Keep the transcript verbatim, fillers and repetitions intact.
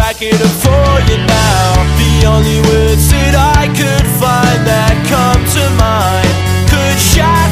I could afford you now. The only words that I